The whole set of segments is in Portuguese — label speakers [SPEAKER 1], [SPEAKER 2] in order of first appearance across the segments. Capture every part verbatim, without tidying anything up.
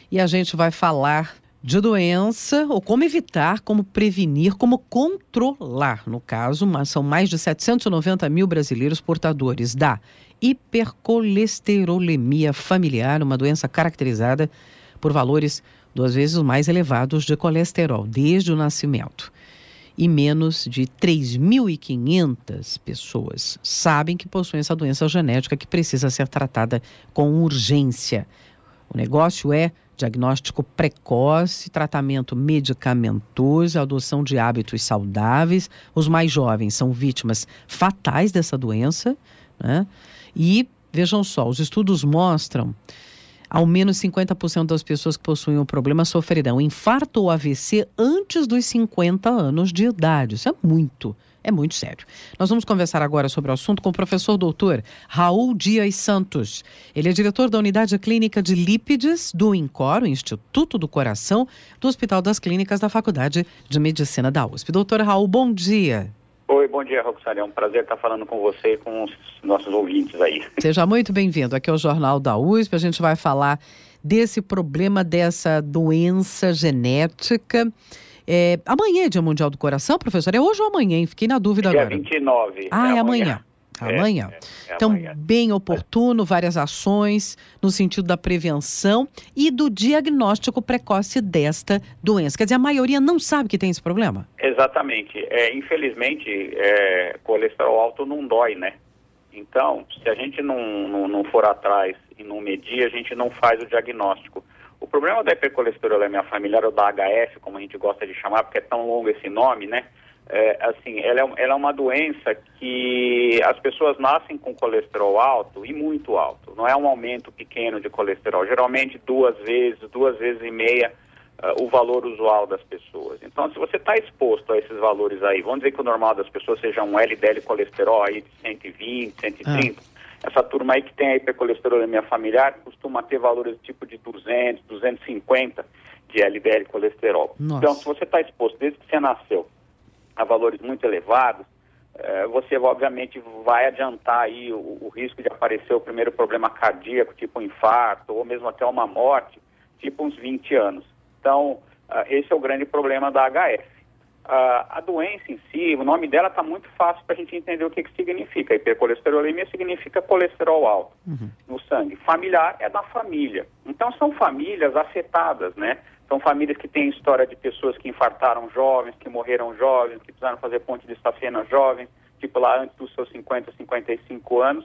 [SPEAKER 1] e a gente vai falar de doença, ou como evitar, como prevenir, como controlar. No caso, mas são mais de setecentos e noventa mil brasileiros portadores da hipercolesterolemia familiar, uma doença caracterizada por valores duas vezes mais elevados de colesterol desde o nascimento. E menos de três mil e quinhentas pessoas sabem que possuem essa doença genética que precisa ser tratada com urgência. O negócio é diagnóstico precoce, tratamento medicamentoso, adoção de hábitos saudáveis. Os mais jovens são vítimas fatais dessa doença, né? E, vejam só, os estudos mostram ao menos cinquenta por cento das pessoas que possuem o problema sofrerão infarto ou A V C antes dos cinquenta anos de idade. Isso é muito, é muito sério. Nós vamos conversar agora sobre o assunto com o professor doutor Raul Dias Santos. Ele é diretor da Unidade Clínica de Lípides do INCOR, o Instituto do Coração, do Hospital das Clínicas da Faculdade de Medicina da U S P. Doutor Raul, bom dia.
[SPEAKER 2] Oi, bom dia, Roxane. É um prazer estar falando com você e com os nossos ouvintes aí.
[SPEAKER 1] Seja muito bem-vindo. Aqui é o Jornal da U S P. A gente vai falar desse problema, dessa doença genética. É, amanhã é Dia Mundial do Coração, professor? É hoje ou amanhã, hein? Fiquei na dúvida
[SPEAKER 2] Dia
[SPEAKER 1] agora.
[SPEAKER 2] vinte e nove.
[SPEAKER 1] Ah, é,
[SPEAKER 2] é
[SPEAKER 1] amanhã.
[SPEAKER 2] amanhã.
[SPEAKER 1] Amanhã.
[SPEAKER 2] É, é, é
[SPEAKER 1] então,
[SPEAKER 2] amanhã.
[SPEAKER 1] Bem oportuno, várias ações no sentido da prevenção e do diagnóstico precoce desta doença. Quer dizer, a maioria não sabe que tem esse problema?
[SPEAKER 2] Exatamente. É, infelizmente, é, colesterol alto não dói, né? Então, se a gente não, não, não for atrás e não medir, a gente não faz o diagnóstico. O problema da hipercolesterolemia familiar, ou da H F, como a gente gosta de chamar, porque é tão longo esse nome, né? É, assim, ela é, ela é uma doença que as pessoas nascem com colesterol alto e muito alto. Não é um aumento pequeno de colesterol. Geralmente duas vezes, duas vezes e meia uh, o valor usual das pessoas. Então, se você está exposto a esses valores aí, vamos dizer que o normal das pessoas seja um L D L colesterol aí de cento e vinte, cento e trinta. Ah. Essa turma aí que tem a hipercolesterolemia familiar costuma ter valores tipo de duzentos, duzentos e cinquenta de L D L colesterol.
[SPEAKER 1] Nossa.
[SPEAKER 2] Então, se você está exposto desde que você nasceu a valores muito elevados, eh, você obviamente vai adiantar aí o, o risco de aparecer o primeiro problema cardíaco, tipo um infarto, ou mesmo até uma morte, tipo uns vinte anos. Então, uh, esse é o grande problema da H F. Uh, a doença em si, o nome dela está muito fácil para a gente entender o que, que significa. Hipercolesterolemia significa colesterol alto uhum. no sangue. Familiar é da família. Então, são famílias afetadas, né? São famílias que têm história de pessoas que infartaram jovens, que morreram jovens, que precisaram fazer ponte de safena jovens, tipo lá antes dos seus cinquenta, cinquenta e cinco anos.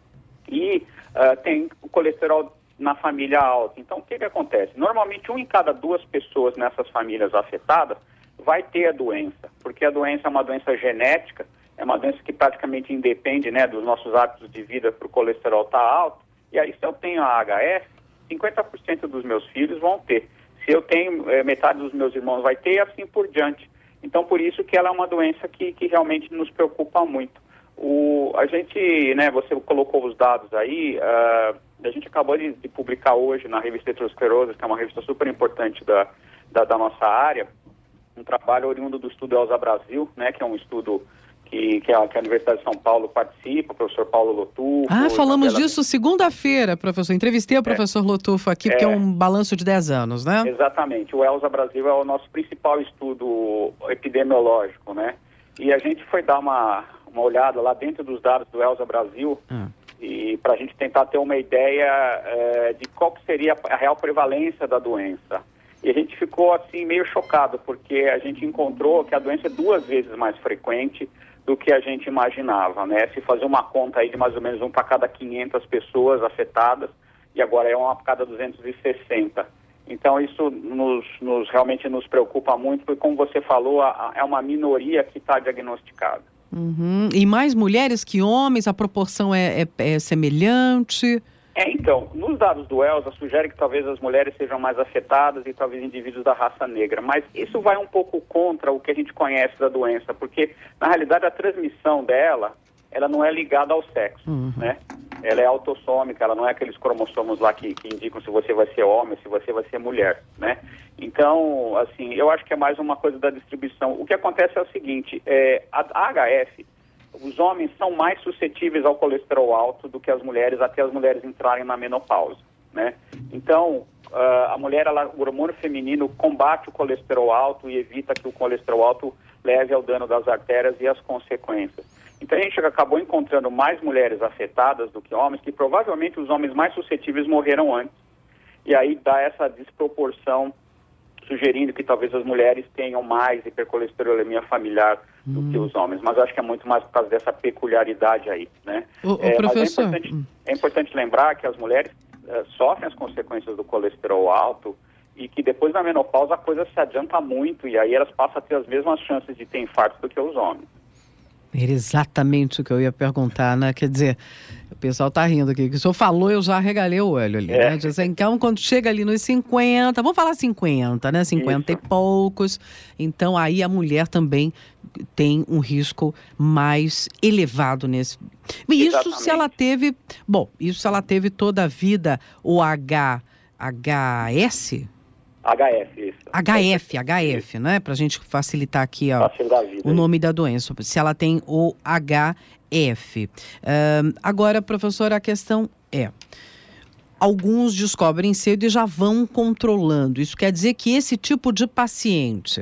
[SPEAKER 2] E uh, tem o colesterol na família alto. Então, o que que acontece? Normalmente, um em cada duas pessoas nessas famílias afetadas vai ter a doença, porque a doença é uma doença genética, é uma doença que praticamente independe, né, dos nossos hábitos de vida para o colesterol estar alto. E aí, se eu tenho a H F, cinquenta por cento dos meus filhos vão ter. Se eu tenho, é, metade dos meus irmãos vai ter, e assim por diante. Então, por isso que ela é uma doença que, que realmente nos preocupa muito. O, a gente, né, você colocou os dados aí, uh, a gente acabou de, de publicar hoje na revista Aterosclerose, que é uma revista super importante da, da, da nossa área, um trabalho oriundo do estudo ELSA Brasil, né, que é um estudo que, que, a, que a Universidade de São Paulo participa, o professor Paulo Lotufo.
[SPEAKER 1] Ah, falamos
[SPEAKER 2] Isabela...
[SPEAKER 1] disso segunda-feira, professor. Entrevistei o professor é, Lotufo aqui, porque é... é um balanço de dez anos, né?
[SPEAKER 2] Exatamente. O ELSA Brasil é o nosso principal estudo epidemiológico, né? E a gente foi dar uma, uma olhada lá dentro dos dados do ELSA Brasil, ah. e para a gente tentar ter uma ideia é, de qual que seria a real prevalência da doença. E a gente ficou, assim, meio chocado, porque a gente encontrou que a doença é duas vezes mais frequente do que a gente imaginava, né? Se fazer uma conta aí de mais ou menos um para cada quinhentas pessoas afetadas, e agora é uma para cada duzentos e sessenta. Então, isso nos, nos, realmente nos preocupa muito, porque, como você falou, a, a, é uma minoria que está diagnosticada.
[SPEAKER 1] Uhum. E mais mulheres que homens? A proporção é, é, é semelhante?
[SPEAKER 2] É, então, nos dados do ELSA, sugere que talvez as mulheres sejam mais afetadas e talvez indivíduos da raça negra, mas isso vai um pouco contra o que a gente conhece da doença, porque, na realidade, a transmissão dela, ela não é ligada ao sexo, uhum. né? Ela é autossômica, ela não é aqueles cromossomos lá que, que indicam se você vai ser homem, se você vai ser mulher, né? Então, assim, eu acho que é mais uma coisa da distribuição. O que acontece é o seguinte, é, a, a H F... os homens são mais suscetíveis ao colesterol alto do que as mulheres, até as mulheres entrarem na menopausa, né? Então, uh, a mulher, ela, o hormônio feminino combate o colesterol alto e evita que o colesterol alto leve ao dano das artérias e as consequências. Então a gente acabou encontrando mais mulheres afetadas do que homens, que provavelmente os homens mais suscetíveis morreram antes. E aí dá essa desproporção, sugerindo que talvez as mulheres tenham mais hipercolesterolemia familiar do hum. que os homens. Mas acho que é muito mais por causa dessa peculiaridade aí, né?
[SPEAKER 1] O, o
[SPEAKER 2] é,
[SPEAKER 1] professor...
[SPEAKER 2] Mas é importante, é importante lembrar que as mulheres uh, sofrem as consequências do colesterol alto e que depois da menopausa a coisa se adianta muito e aí elas passam a ter as mesmas chances de ter infarto do que os homens.
[SPEAKER 1] Era exatamente o que eu ia perguntar, né? Quer dizer, o pessoal tá rindo aqui, que o senhor falou, eu já regalei o olho ali, é. né? Dizem, então, quando chega ali nos cinquenta, vamos falar cinquenta, né? cinquenta Isso. e poucos, então aí a mulher também tem um risco mais elevado nesse... E isso Exatamente. se ela teve... Bom, isso se ela teve toda a vida o H... H S...
[SPEAKER 2] H F, isso.
[SPEAKER 1] H F, H F, né? Para a gente facilitar aqui ó, o nome da doença, se ela tem o H F. Uh, agora, professora, a questão é, alguns descobrem cedo e já vão controlando. Isso quer dizer que esse tipo de paciente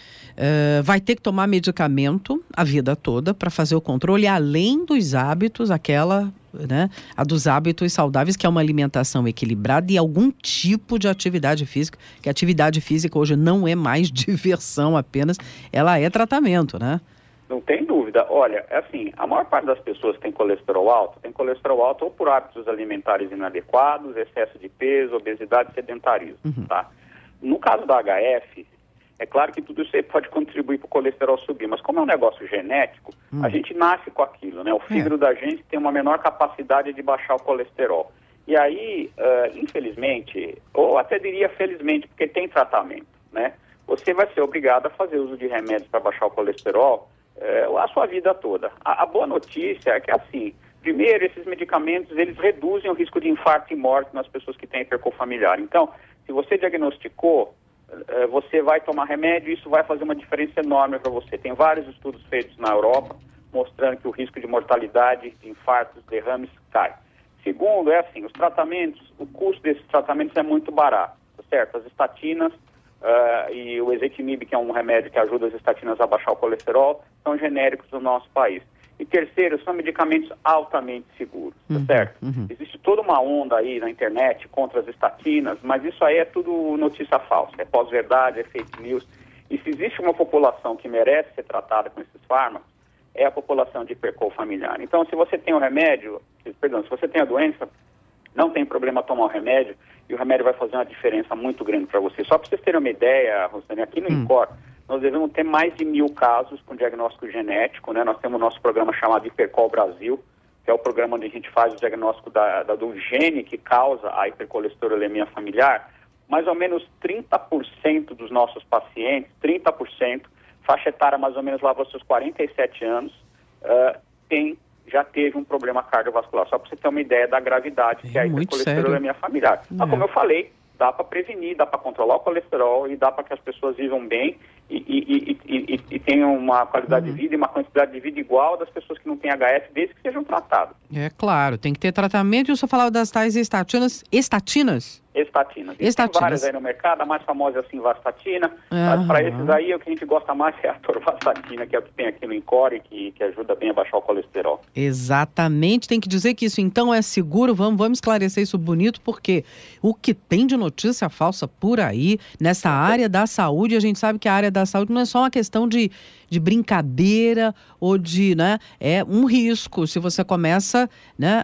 [SPEAKER 1] uh, vai ter que tomar medicamento a vida toda para fazer o controle, além dos hábitos, aquela... né, a dos hábitos saudáveis, que é uma alimentação equilibrada e algum tipo de atividade física, que a atividade física hoje não é mais diversão apenas, ela é tratamento, né?
[SPEAKER 2] Não tem dúvida. Olha, é assim, a maior parte das pessoas que tem colesterol alto, tem colesterol alto ou por hábitos alimentares inadequados, excesso de peso, obesidade e sedentarismo, uhum. tá? No caso da H F, é claro que tudo isso aí pode contribuir para o colesterol subir, mas como é um negócio genético, hum. a gente nasce com aquilo, né? O fígado é. da gente tem uma menor capacidade de baixar o colesterol. E aí, uh, infelizmente, ou até diria felizmente, porque tem tratamento, né? Você vai ser obrigado a fazer uso de remédios para baixar o colesterol uh, a sua vida toda. A, a boa notícia é que, assim, primeiro, esses medicamentos, eles reduzem o risco de infarto e morte nas pessoas que têm hipercofamiliar. Então, se você diagnosticou, você vai tomar remédio e isso vai fazer uma diferença enorme para você. Tem vários estudos feitos na Europa mostrando que o risco de mortalidade, de infartos, derrames cai. Segundo, é assim, os tratamentos, o custo desses tratamentos é muito barato, tá certo? As estatinas uh, e o ezetimibe, que é um remédio que ajuda as estatinas a baixar o colesterol, são genéricos no nosso país. E terceiro, são medicamentos altamente seguros, tá uhum, certo? Uhum. Existe toda uma onda aí na internet contra as estatinas, mas isso aí é tudo notícia falsa, é pós-verdade, é fake news. E se existe uma população que merece ser tratada com esses fármacos, é a população de hipercolfamiliar. Então, se você tem o remédio, perdão, se você tem a doença, não tem problema tomar o remédio, e o remédio vai fazer uma diferença muito grande para você. Só para vocês terem uma ideia, Rosane, aqui no hum. INCOR, nós devemos ter mais de mil casos com diagnóstico genético, né? Nós temos o nosso programa chamado Hipercol Brasil, que é o programa onde a gente faz o diagnóstico da, da, do gene que causa a hipercolesterolemia familiar. Mais ou menos trinta por cento dos nossos pacientes, trinta por cento, faixa etária mais ou menos lá para os seus quarenta e sete anos, uh, tem, já teve um problema cardiovascular. Só para você ter uma ideia da gravidade é que é a hipercolesterolemia familiar. É. Mas como eu falei, dá para prevenir, dá para controlar o colesterol e dá para que as pessoas vivam bem e, e, e, e, e tenham uma qualidade uhum. de vida e uma quantidade de vida igual das pessoas que não têm H F, desde que sejam tratadas.
[SPEAKER 1] É claro, tem que ter tratamento. E o senhor falava das tais estatinas? Estatinas?
[SPEAKER 2] Estatinas. E
[SPEAKER 1] estatinas.
[SPEAKER 2] Tem várias aí no mercado, a mais famosa é a simvastatina. Uhum. Para esses aí, o que a gente gosta mais é a atorvastatina, que é o que tem aqui no INCOR, que, que ajuda bem a baixar o colesterol.
[SPEAKER 1] Exatamente, tem que dizer que isso então é seguro. Vamos, vamos esclarecer isso bonito, porque o que tem de notícia falsa por aí, nessa área da saúde, a gente sabe que a área da saúde não é só uma questão de, de brincadeira ou de, né, é um risco se você começa, né,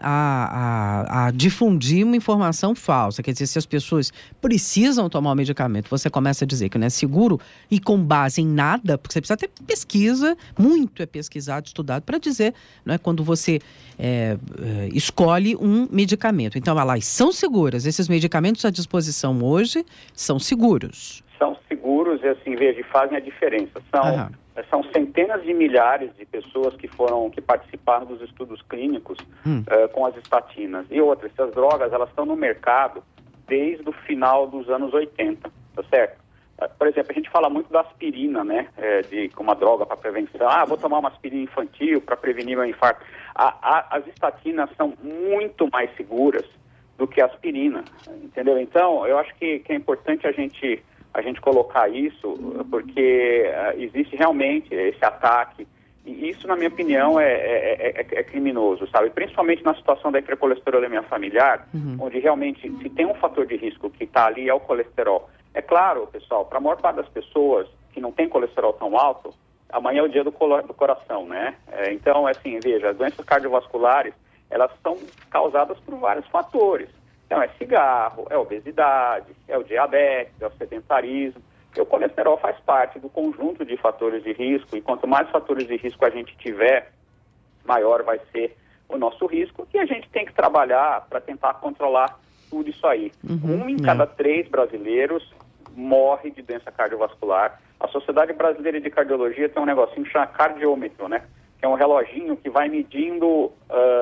[SPEAKER 1] a, a, a difundir uma informação falsa. Quer dizer, se as pessoas precisam tomar o medicamento, você começa a dizer que não é seguro e com base em nada, porque você precisa ter pesquisa, muito é pesquisado, estudado para dizer, né, quando você é, é, escolhe um medicamento. Então, elas são seguras, esses medicamentos à disposição hoje são seguros.
[SPEAKER 2] São seguros e, assim, veja, fazem a diferença. São, são centenas de milhares de pessoas que foram, que participaram dos estudos clínicos hum. uh, com as estatinas. E outras, essas drogas, elas estão no mercado desde o final dos anos oitenta, tá certo? Uh, por exemplo, a gente fala muito da aspirina, né, é, de, como uma droga para prevenção. Ah, vou tomar uma aspirina infantil para prevenir meu infarto. A, a, as estatinas são muito mais seguras do que a aspirina, entendeu? Então, eu acho que, que é importante a gente, a gente colocar isso, porque uh, existe realmente esse ataque, e isso, na minha opinião, é, é, é, é criminoso, sabe? Principalmente na situação da hipercolesterolemia familiar, uhum. onde realmente, se tem um fator de risco que está ali, é o colesterol. É claro, pessoal, para a maior parte das pessoas que não tem colesterol tão alto, amanhã é o dia do, colo- do coração, né? É, então, assim, veja, as doenças cardiovasculares, elas são causadas por vários fatores. Então, é cigarro, é obesidade, é o diabetes, é o sedentarismo. E o colesterol faz parte do conjunto de fatores de risco, e quanto mais fatores de risco a gente tiver, maior vai ser o nosso risco, e a gente tem que trabalhar para tentar controlar tudo isso aí. Uhum, um em é. cada três brasileiros morre de doença cardiovascular. A Sociedade Brasileira de Cardiologia tem um negocinho que chama cardiômetro, né? Que é um reloginho que vai medindo uh,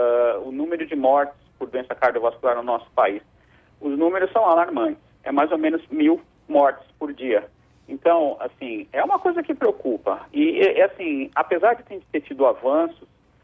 [SPEAKER 2] o número de mortes por doença cardiovascular no nosso país. Os números são alarmantes. É mais ou menos mil mortes por dia. Então, assim, é uma coisa que preocupa. E, e assim, apesar de ter tido avanços,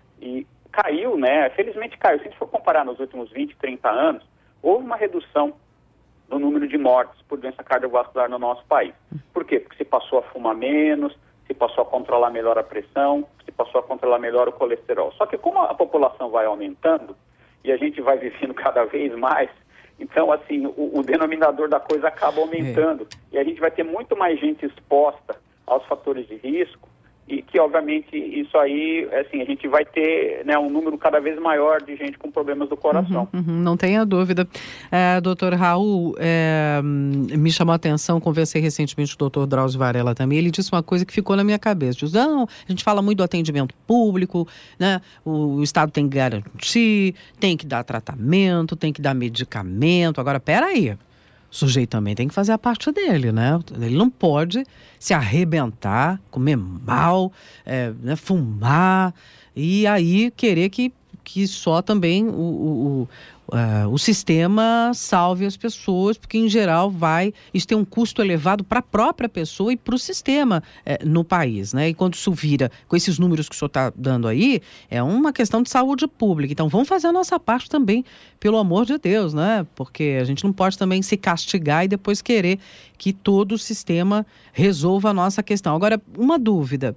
[SPEAKER 2] e caiu, né? Felizmente caiu. Se a gente for comparar nos últimos vinte, trinta anos, houve uma redução no número de mortes por doença cardiovascular no nosso país. Por quê? Porque se passou a fumar menos, se passou a controlar melhor a pressão, se passou a controlar melhor o colesterol. Só que como a população vai aumentando e a gente vai vivendo cada vez mais, então, assim, o, o denominador da coisa acaba aumentando. É. E a gente vai ter muito mais gente exposta aos fatores de risco, e que, obviamente, isso aí, assim, a gente vai ter, né, um número cada vez maior de gente com problemas do coração.
[SPEAKER 1] Uhum, uhum, não tenha dúvida. É, doutor Raul, é, me chamou a atenção, conversei recentemente com o doutor Drauzio Varela também, ele disse uma coisa que ficou na minha cabeça. Diz, não, a gente fala muito do atendimento público, né, o, o Estado tem que garantir, tem que dar tratamento, tem que dar medicamento. Agora, peraí. O sujeito também tem que fazer a parte dele, né? Ele não pode se arrebentar, comer mal, é, né, fumar e aí querer que, que só também o, o, o, uh, o sistema salve as pessoas, porque em geral vai, isso tem um custo elevado para a própria pessoa e para o sistema é, no país, né? E quando isso vira, com esses números que o senhor está dando aí, é uma questão de saúde pública. Então vamos fazer a nossa parte também, pelo amor de Deus, né? Porque a gente não pode também se castigar e depois querer que todo o sistema resolva a nossa questão. Agora, uma dúvida.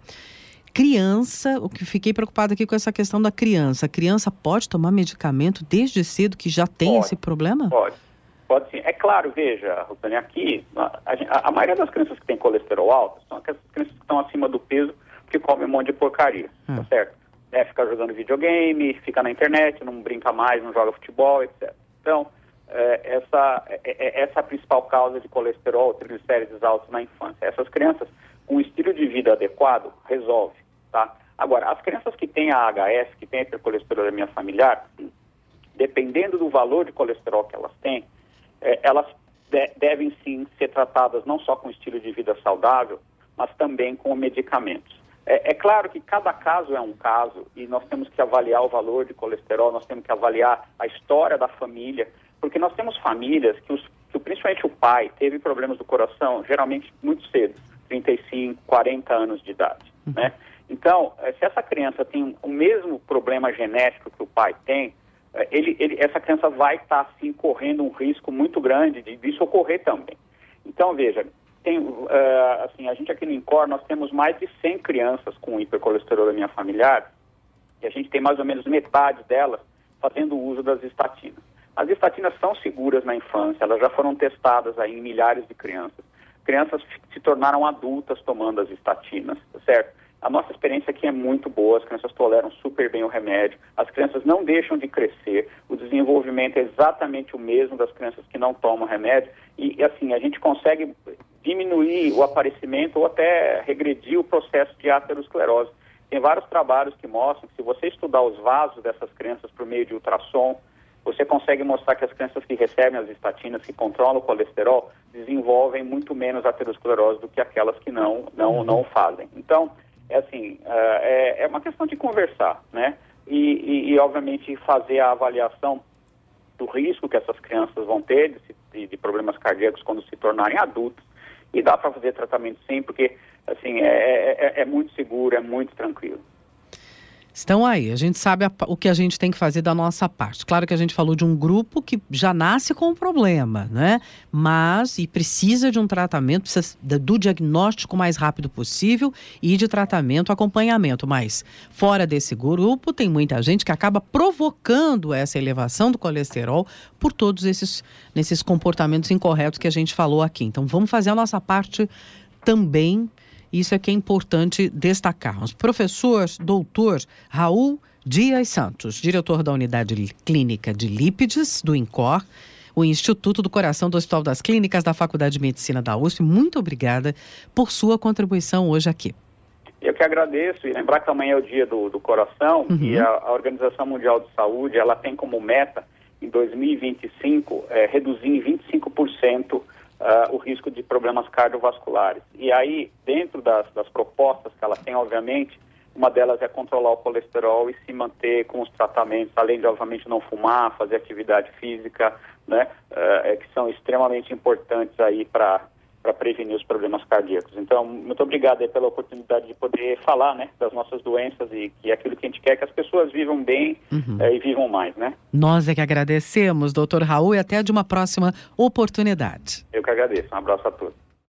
[SPEAKER 1] Criança, o que fiquei preocupada aqui com essa questão da criança. A criança pode tomar medicamento desde cedo que já tem
[SPEAKER 2] pode,
[SPEAKER 1] esse problema?
[SPEAKER 2] Pode, pode sim. É claro, veja, Rosane, aqui, a, a, a maioria das crianças que tem colesterol alto são aquelas crianças que estão acima do peso, que comem um monte de porcaria, ah. tá certo? É, fica jogando videogame, fica na internet, não brinca mais, não joga futebol, etcétera. Então, é, essa, é, essa é a principal causa de colesterol, triglicéridos altos na infância. Essas crianças, com um estilo de vida adequado, resolve, tá? Agora, as crianças que têm a H S, que têm a hipercolesterolemia familiar, dependendo do valor de colesterol que elas têm, é, elas de, devem sim ser tratadas não só com estilo de vida saudável, mas também com medicamentos. É, é claro que cada caso é um caso e nós temos que avaliar o valor de colesterol, nós temos que avaliar a história da família, porque nós temos famílias que, os, que principalmente o pai teve problemas do coração, geralmente muito cedo, trinta e cinco, quarenta anos de idade, uhum. né? Então, se essa criança tem o mesmo problema genético que o pai tem, ele, ele, essa criança vai estar, sim, correndo um risco muito grande de disso ocorrer também. Então, veja, tem, uh, assim, a gente aqui no INCOR, nós temos mais de cem crianças com hipercolesterolemia familiar, e a gente tem mais ou menos metade delas fazendo uso das estatinas. As estatinas são seguras na infância, elas já foram testadas aí em milhares de crianças. Crianças se tornaram adultas tomando as estatinas, certo? A nossa experiência aqui é muito boa, as crianças toleram super bem o remédio, as crianças não deixam de crescer, o desenvolvimento é exatamente o mesmo das crianças que não tomam remédio e, assim, a gente consegue diminuir o aparecimento ou até regredir o processo de aterosclerose. Tem vários trabalhos que mostram que se você estudar os vasos dessas crianças por meio de ultrassom, você consegue mostrar que as crianças que recebem as estatinas, que controlam o colesterol, desenvolvem muito menos aterosclerose do que aquelas que não, não, não fazem. Então, é assim, é, é uma questão de conversar, né? E, e, e, obviamente, fazer a avaliação do risco que essas crianças vão ter de, de, de problemas cardíacos quando se tornarem adultos. E dá para fazer tratamento sim, porque, assim, é, é, é muito seguro, é muito tranquilo.
[SPEAKER 1] estão aí. A gente sabe a, o que a gente tem que fazer da nossa parte. Claro que a gente falou de um grupo que já nasce com um problema, né? Mas, e precisa de um tratamento, precisa do diagnóstico o mais rápido possível e de tratamento, acompanhamento. Mas, fora desse grupo, tem muita gente que acaba provocando essa elevação do colesterol por todos esses, nesses comportamentos incorretos que a gente falou aqui. Então, vamos fazer a nossa parte também. Isso é que é importante destacarmos. Professor doutor Raul Dias Santos, diretor da Unidade Clínica de Lípides, do INCOR, o Instituto do Coração do Hospital das Clínicas da Faculdade de Medicina da U S P. Muito obrigada por sua contribuição hoje aqui.
[SPEAKER 2] Eu que agradeço, e lembrar que amanhã é o dia do, do coração, uhum. e a, a Organização Mundial de Saúde, ela tem como meta, em dois mil e vinte e cinco, é, reduzir em vinte e cinco por cento Uh, o risco de problemas cardiovasculares. E aí, dentro das, das propostas que ela tem, obviamente, uma delas é controlar o colesterol e se manter com os tratamentos, além de, obviamente, não fumar, fazer atividade física, né, uh, é, que são extremamente importantes aí para para prevenir os problemas cardíacos. Então, muito obrigado aí pela oportunidade de poder falar, né, das nossas doenças e que é aquilo que a gente quer que as pessoas vivam bem uhum. é, e vivam mais, né?
[SPEAKER 1] Nós é que agradecemos, doutor Raul, e até de uma próxima oportunidade.
[SPEAKER 2] Eu que agradeço. Um abraço a todos.